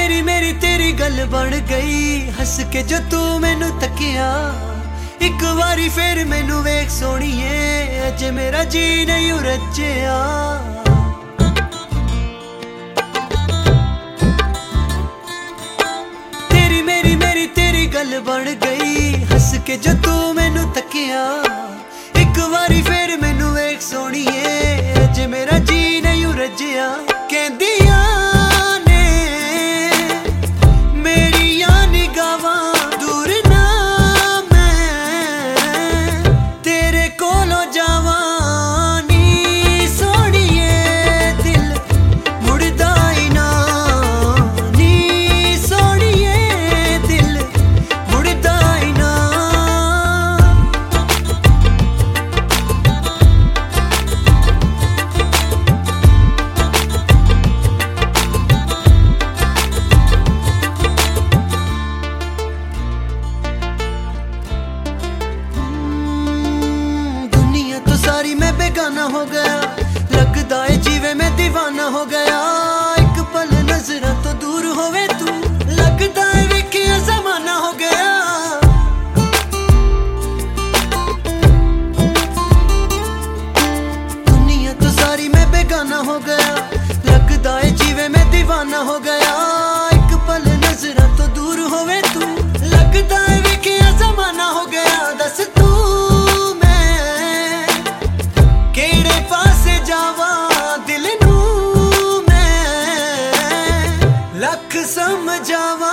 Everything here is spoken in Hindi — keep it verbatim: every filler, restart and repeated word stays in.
तेरी मेरी तेरी गल बन गई, हस के जो तू मैनू तकिया। एक बारी फिर मैनू वेख सोणीए, अजे मेरा जी नहीं रज्जिया। तेरी मेरी मेरी तेरी गल बन गई, हस के जो तू मैनू तकिया। एक बारी फिर मैनू वेख सोणीए, अजे मेरा जी नहीं रज्जिया। कहंदियां मैं बेगाना हो गया, लगदा है जीवे मैं दीवाना हो गया। एक पल नजरा तो दूर होवे तू, लगदा है वेखिया जमाना हो गया। दुनिया तो सारी मैं बेगाना हो गया, लगदा है जीवे मैं दीवाना हो गया। एक पल नजरा तो दूर होवे तू, लगदा है वेखिया जमाना हो गया। दस तू दिल नू मैं लख समझावा।